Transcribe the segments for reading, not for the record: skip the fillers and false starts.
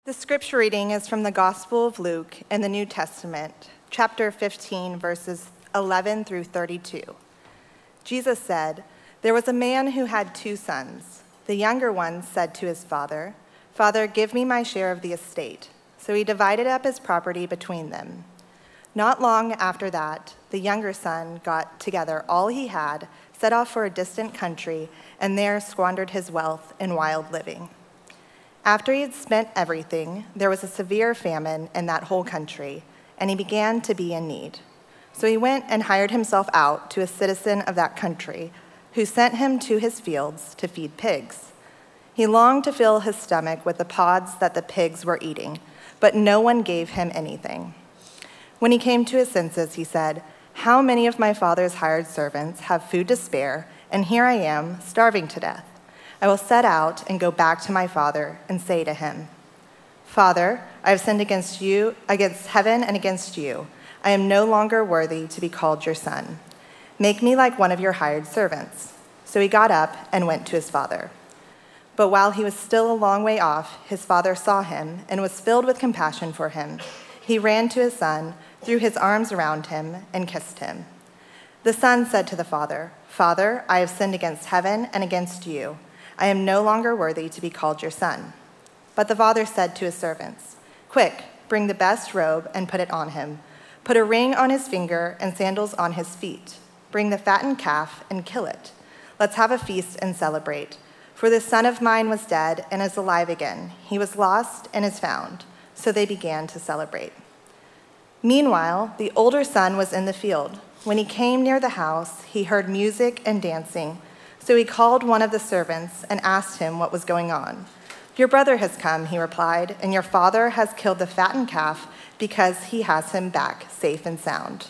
The scripture reading is from the Gospel of Luke in the New Testament, chapter 15, verses 11 through 32. Jesus said, "There was a man who had 2 sons. The younger one said to his father, 'Father, give me my share of the estate.' So he divided up his property between them. Not long after that, the younger son got together all he had, set off for a distant country, and there squandered his wealth in wild living. After he had spent everything, there was a severe famine in that whole country, and he began to be in need. So he went and hired himself out to a citizen of that country, who sent him to his fields to feed pigs. He longed to fill his stomach with the pods that the pigs were eating, but no one gave him anything. When he came to his senses, he said, 'How many of my father's hired servants have food to spare, and here I am, starving to death. I will set out and go back to my father and say to him, Father, I have sinned against heaven and against you. I am no longer worthy to be called your son. Make me like one of your hired servants.' So he got up and went to his father. But while he was still a long way off, his father saw him and was filled with compassion for him. He ran to his son, threw his arms around him, and kissed him. The son said to the father, 'Father, I have sinned against heaven and against you. I am no longer worthy to be called your son.' But the father said to his servants, 'Quick, bring the best robe and put it on him. Put a ring on his finger and sandals on his feet. Bring the fattened calf and kill it. Let's have a feast and celebrate. For this son of mine was dead and is alive again. He was lost and is found.' So they began to celebrate. Meanwhile, the older son was in the field. When he came near the house, he heard music and dancing. So he called one of the servants and asked him what was going on. 'Your brother has come,' he replied, 'and your father has killed the fattened calf because he has him back safe and sound.'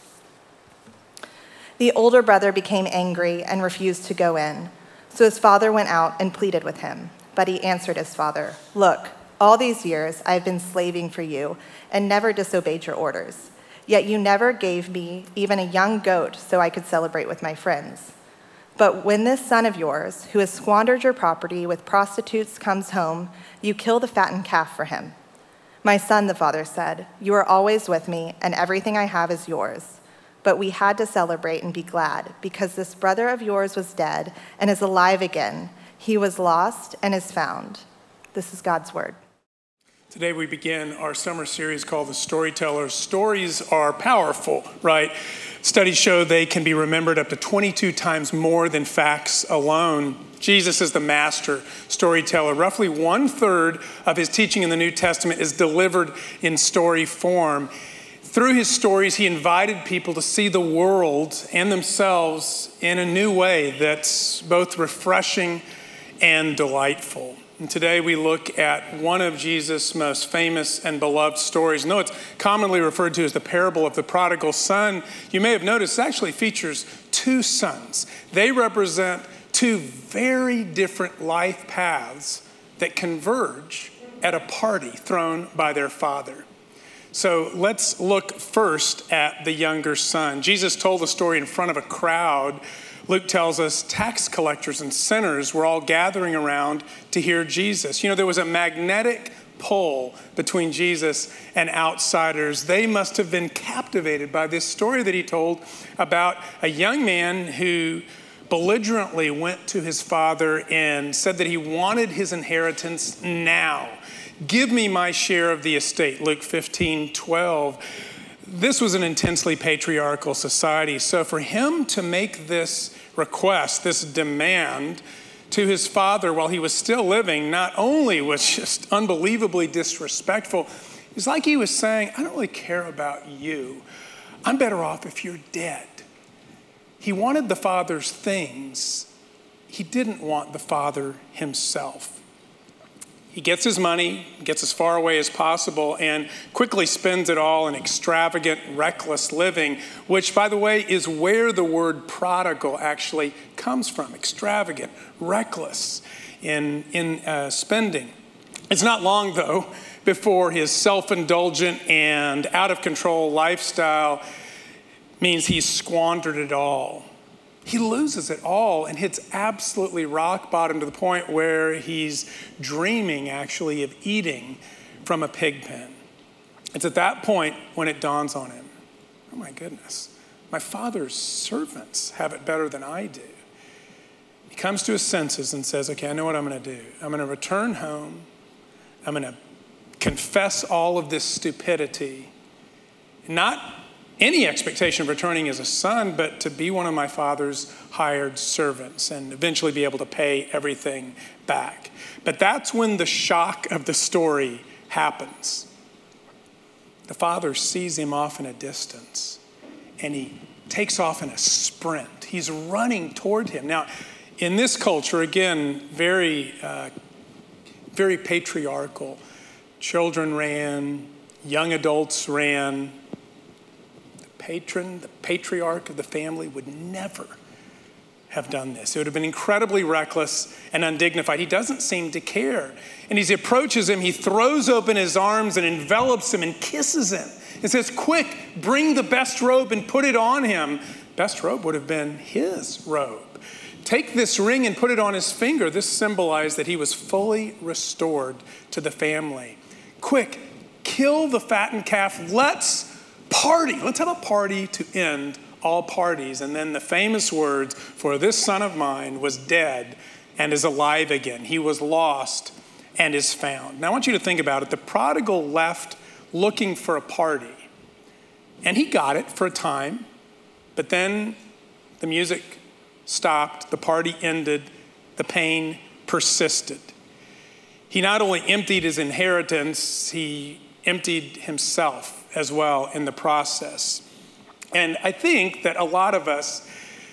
The older brother became angry and refused to go in. So his father went out and pleaded with him. But he answered his father, 'Look, all these years I have been slaving for you and never disobeyed your orders. Yet you never gave me even a young goat so I could celebrate with my friends. But when this son of yours, who has squandered your property with prostitutes, comes home, you kill the fattened calf for him.' 'My son,' the father said, 'you are always with me, and everything I have is yours. But we had to celebrate and be glad, because this brother of yours was dead and is alive again. He was lost and is found.'" This is God's word. Today we begin our summer series called The Storytellers. Stories are powerful, right? Studies show they can be remembered up to 22 times more than facts alone. Jesus is the master storyteller. Roughly 1/3 of his teaching in the New Testament is delivered in story form. Through his stories, he invited people to see the world and themselves in a new way that's both refreshing and delightful. And today we look at one of Jesus' most famous and beloved stories. No, it's commonly referred to as the parable of the prodigal son. You may have noticed it actually features 2 sons. They represent 2 very different life paths that converge at a party thrown by their father. So let's look first at the younger son. Jesus told the story in front of a crowd. Luke tells us tax collectors and sinners were all gathering around to hear Jesus. You know, there was a magnetic pull between Jesus and outsiders. They must have been captivated by this story that he told about a young man who belligerently went to his father and said that he wanted his inheritance now. "Give me my share of the estate," Luke 15:12. This was an intensely patriarchal society. So for him to make this request, this demand to his father while he was still living, not only was just unbelievably disrespectful, it's like he was saying, "I don't really care about you. I'm better off if you're dead." He wanted the father's things. He didn't want the father himself. He gets his money, gets as far away as possible, and quickly spends it all in extravagant, reckless living, which, by the way, is where the word prodigal actually comes from. Extravagant, reckless in spending. It's not long, though, before his self-indulgent and out-of-control lifestyle means he's squandered it all. He loses it all and hits absolutely rock bottom to the point where he's dreaming actually of eating from a pig pen. It's at that point when it dawns on him, oh my goodness, my father's servants have it better than I do. He comes to his senses and says, okay, I know what I'm going to do. I'm going to return home. I'm going to confess all of this stupidity. Not any expectation of returning as a son, but to be one of my father's hired servants and eventually be able to pay everything back. But that's when the shock of the story happens. The father sees him off in a distance, and he takes off in a sprint. He's running toward him. Now, in this culture, again, very patriarchal. Children ran, young adults ran. The patriarch of the family would never have done this. It would have been incredibly reckless and undignified. He doesn't seem to care. And as he approaches him, he throws open his arms and envelops him and kisses him. And says, quick, bring the best robe and put it on him. Best robe would have been his robe. Take this ring and put it on his finger. This symbolized that he was fully restored to the family. Quick, kill the fattened calf. Let's party. Let's have a party to end all parties. And then the famous words, for this son of mine was dead and is alive again. He was lost and is found. Now I want you to think about it. The prodigal left looking for a party. And he got it for a time. But then the music stopped. The party ended. The pain persisted. He not only emptied his inheritance, he emptied himself as well in the process. And I think that a lot of us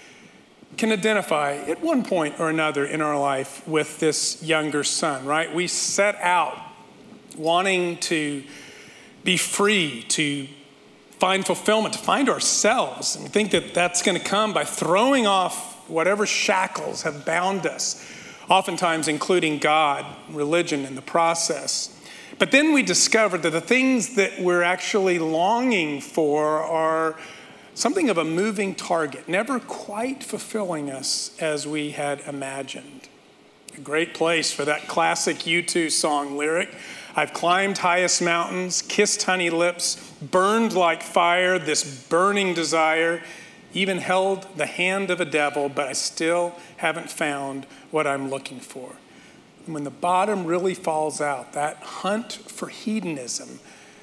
can identify at one point or another in our life with this younger son, right? We set out wanting to be free, to find fulfillment, to find ourselves. And we think that that's going to come by throwing off whatever shackles have bound us, oftentimes including God, religion in the process. But then we discovered that the things that we're actually longing for are something of a moving target, never quite fulfilling us as we had imagined. A great place for that classic U2 song lyric. I've climbed highest mountains, kissed honey lips, burned like fire, this burning desire, even held the hand of a devil, but I still haven't found what I'm looking for. And when the bottom really falls out, that hunt for hedonism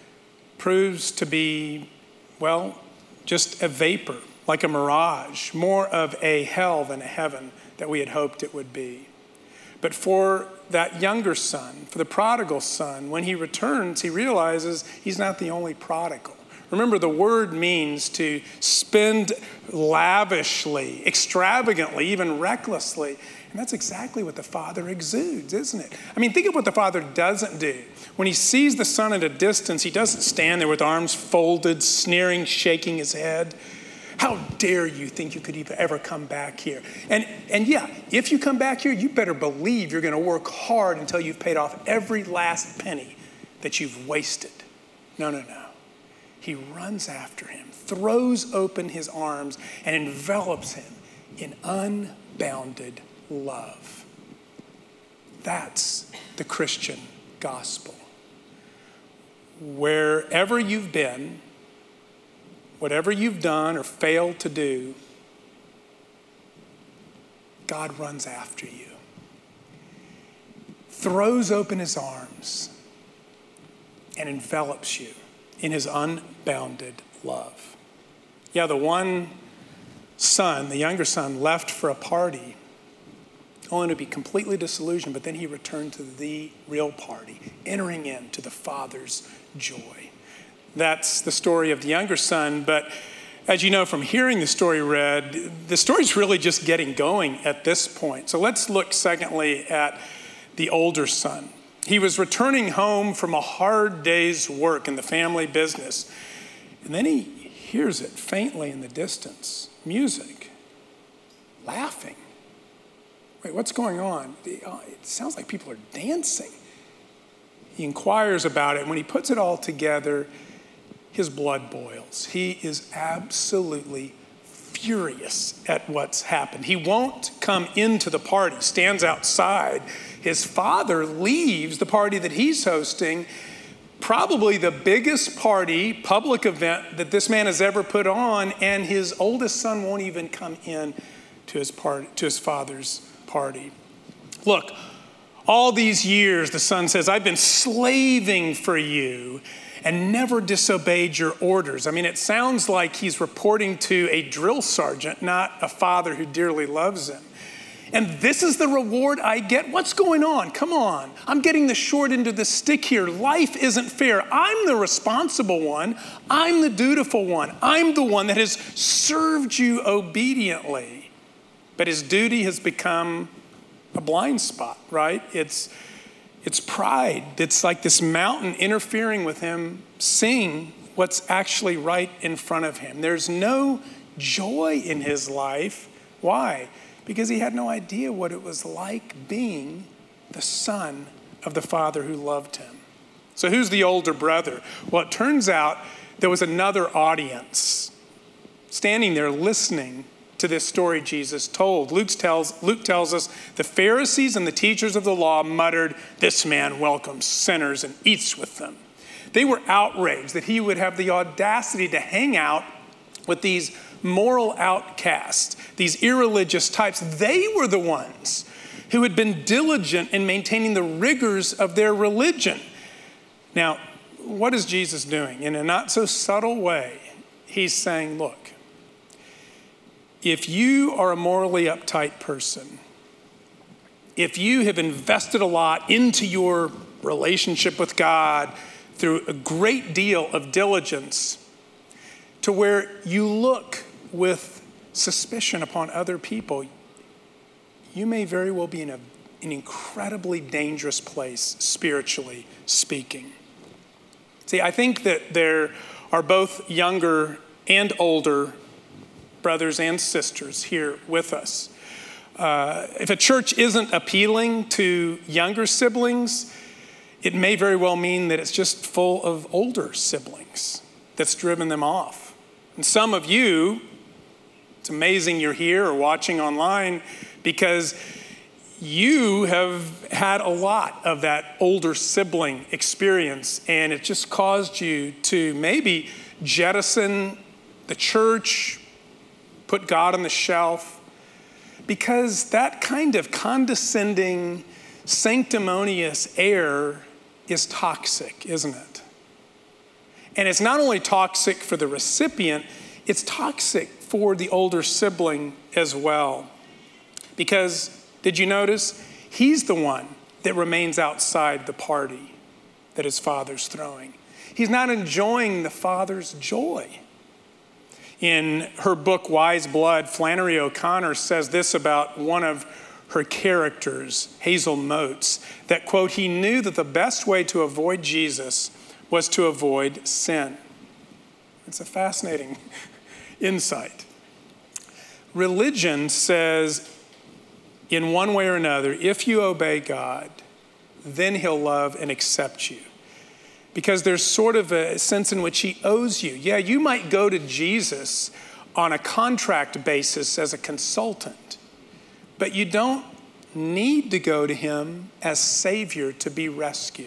proves to be, well, just a vapor, like a mirage, more of a hell than a heaven that we had hoped it would be. But for that younger son, for the prodigal son, when he returns, he realizes he's not the only prodigal. Remember, the word means to spend lavishly, extravagantly, even recklessly. And that's exactly what the father exudes, isn't it? I mean, think of what the father doesn't do. When he sees the son at a distance, he doesn't stand there with arms folded, sneering, shaking his head. How dare you think you could even ever come back here? And yeah, if you come back here, you better believe you're going to work hard until you've paid off every last penny that you've wasted. No. He runs after him, throws open his arms, and envelops him in unbounded love. That's the Christian gospel. Wherever you've been, whatever you've done or failed to do, God runs after you, throws open his arms, and envelops you in his unbounded love. Yeah, the one son, the younger son, left for a party only to be completely disillusioned, but then he returned to the real party, entering into the Father's joy. That's the story of the younger son, but as you know from hearing the story read, the story's really just getting going at this point. So let's look secondly at the older son. He was returning home from a hard day's work in the family business, and then he hears it faintly in the distance, music, laughing. Wait, what's going on? It sounds like people are dancing. He inquires about it, and when he puts it all together, his blood boils. He is absolutely furious at what's happened. He won't come into the party, stands outside. His father leaves the party that he's hosting, probably the biggest party, public event that this man has ever put on, and his oldest son won't even come in to his father's party. Look, all these years, the son says, I've been slaving for you and never disobeyed your orders. I mean, it sounds like he's reporting to a drill sergeant, not a father who dearly loves him. And this is the reward I get? What's going on? Come on. I'm getting the short end of the stick here. Life isn't fair. I'm the responsible one. I'm the dutiful one. I'm the one that has served you obediently. But his duty has become a blind spot, right? It's pride. It's like this mountain interfering with him seeing what's actually right in front of him. There's no joy in his life. Why? Because he had no idea what it was like being the son of the father who loved him. So who's the older brother? Well, it turns out there was another audience standing there listening to this story Jesus told. Luke tells us the Pharisees and the teachers of the law muttered, "This man welcomes sinners and eats with them." They were outraged that he would have the audacity to hang out with these moral outcasts, these irreligious types. They were the ones who had been diligent in maintaining the rigors of their religion. Now, what is Jesus doing? In a not so subtle way, he's saying, look, if you are a morally uptight person, if you have invested a lot into your relationship with God through a great deal of diligence, to where you look with suspicion upon other people, you may very well be in an incredibly dangerous place, spiritually speaking. See, I think that there are both younger and older brothers and sisters here with us. If a church isn't appealing to younger siblings, it may very well mean that it's just full of older siblings that's driven them off. And some of you, it's amazing you're here or watching online because you have had a lot of that older sibling experience, and it just caused you to maybe jettison the church, put God on the shelf, because that kind of condescending, sanctimonious air is toxic, isn't it? And it's not only toxic for the recipient, it's toxic for the older sibling as well. Because, did you notice? He's the one that remains outside the party that his father's throwing. He's not enjoying the father's joy. In her book, Wise Blood, Flannery O'Connor says this about one of her characters, Hazel Motes, that, quote, he knew that the best way to avoid Jesus was to avoid sin. It's a fascinating insight. Religion says, in one way or another, if you obey God, then he'll love and accept you. Because there's sort of a sense in which he owes you. Yeah, you might go to Jesus on a contract basis as a consultant, but you don't need to go to him as Savior to be rescued.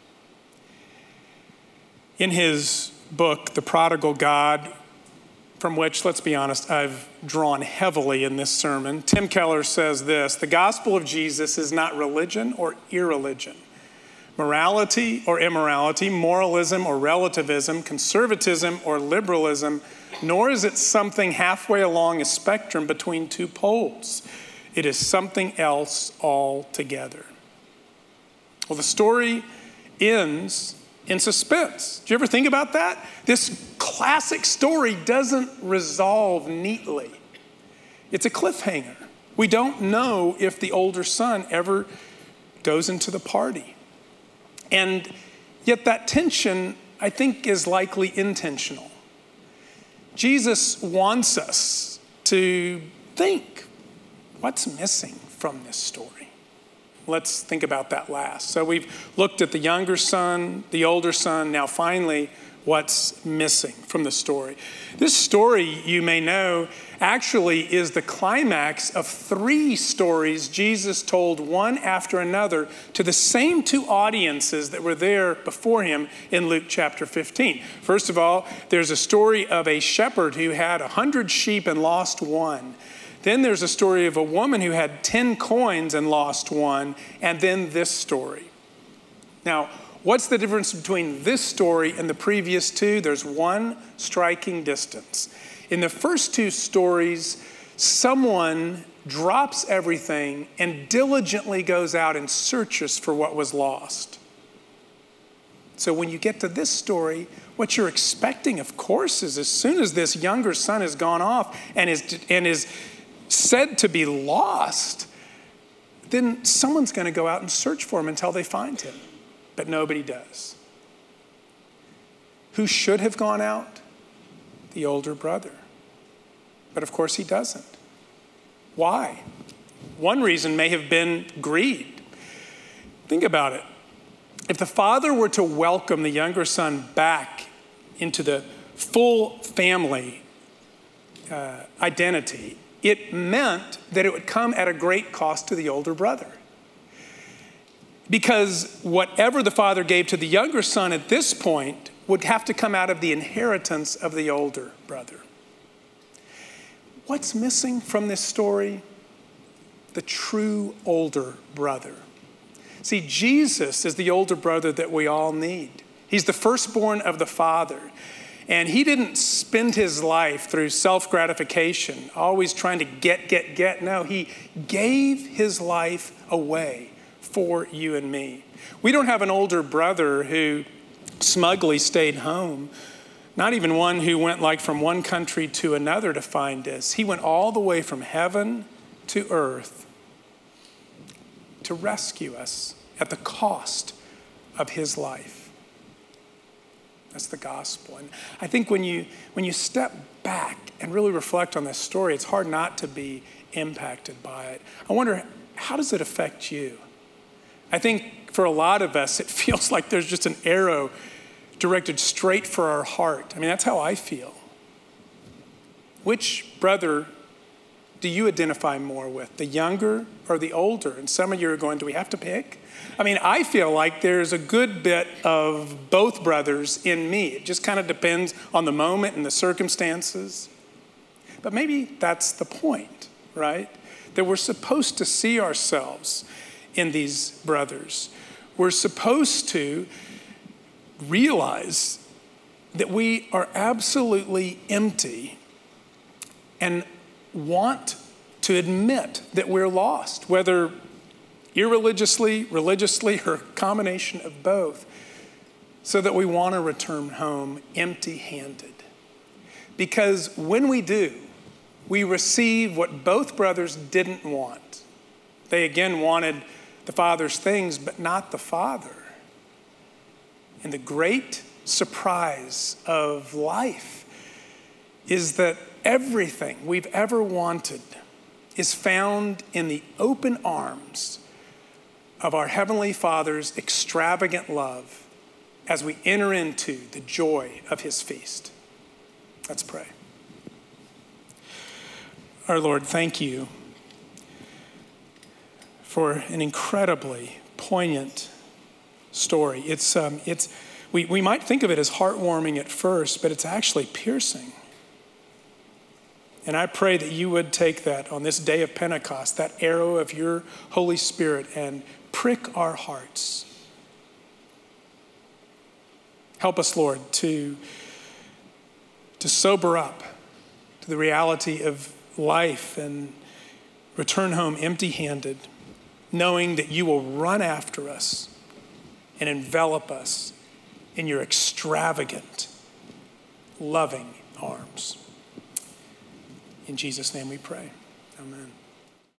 In his book, The Prodigal God, from which, let's be honest, I've drawn heavily in this sermon, Tim Keller says this: the gospel of Jesus is not religion or irreligion, morality or immorality, moralism or relativism, conservatism or liberalism, nor is it something halfway along a spectrum between two poles. It is something else altogether. Well, the story ends in suspense. Do you ever think about that? This classic story doesn't resolve neatly. It's a cliffhanger. We don't know if the older son ever goes into the party. And yet that tension, I think, is likely intentional. Jesus wants us to think, what's missing from this story? Let's think about that last. So we've looked at the younger son, the older son. Now finally, what's missing from the story. This story, you may know, actually is the climax of 3 stories Jesus told one after another to the same 2 audiences that were there before him in Luke chapter 15. First of all, there's a story of a shepherd who had 100 sheep and lost one. Then there's a story of a woman who had 10 coins and lost one, and then this story. Now, what's the difference between this story and the previous 2? There's one striking distance. In the first 2 stories, someone drops everything and diligently goes out and searches for what was lost. So when you get to this story, what you're expecting, of course, is as soon as this younger son has gone off and is said to be lost, then someone's going to go out and search for him until they find him. But nobody does. Who should have gone out? The older brother. But of course he doesn't. Why? One reason may have been greed. Think about it. If the father were to welcome the younger son back into the full family identity, it meant that it would come at a great cost to the older brother. Because whatever the father gave to the younger son at this point would have to come out of the inheritance of the older brother. What's missing from this story? The true older brother. See, Jesus is the older brother that we all need. He's the firstborn of the Father. And he didn't spend his life through self-gratification, always trying to get. No, he gave his life away for you and me. We don't have an older brother who smugly stayed home, not even one who went like from one country to another to find us. He went all the way from heaven to earth to rescue us at the cost of his life. That's the gospel. And I think when you step back and really reflect on this story, it's hard not to be impacted by it. I wonder, how does it affect you? I think for a lot of us, it feels like there's just an arrow directed straight for our heart. I mean, that's how I feel. Which brother do you identify more with, the younger or the older? And some of you are going, do we have to pick? I mean, I feel like there's a good bit of both brothers in me. It just kind of depends on the moment and the circumstances. But maybe that's the point, right? That we're supposed to see ourselves in these brothers. We're supposed to realize that we are absolutely empty and want to admit that we're lost, whether irreligiously, religiously, or a combination of both, so that we want to return home empty-handed. Because when we do, we receive what both brothers didn't want. They again wanted the father's things, but not the father. And the great surprise of life is that everything we've ever wanted is found in the open arms of our Heavenly Father's extravagant love as we enter into the joy of his feast. Let's pray. Our Lord, thank you for an incredibly poignant story. We might think of it as heartwarming at first, but it's actually piercing. And I pray that you would take that on this day of Pentecost, that arrow of your Holy Spirit, and prick our hearts. Help us, Lord, to sober up to the reality of life and return home empty-handed, knowing that you will run after us and envelop us in your extravagant, loving arms. In Jesus' name we pray. Amen.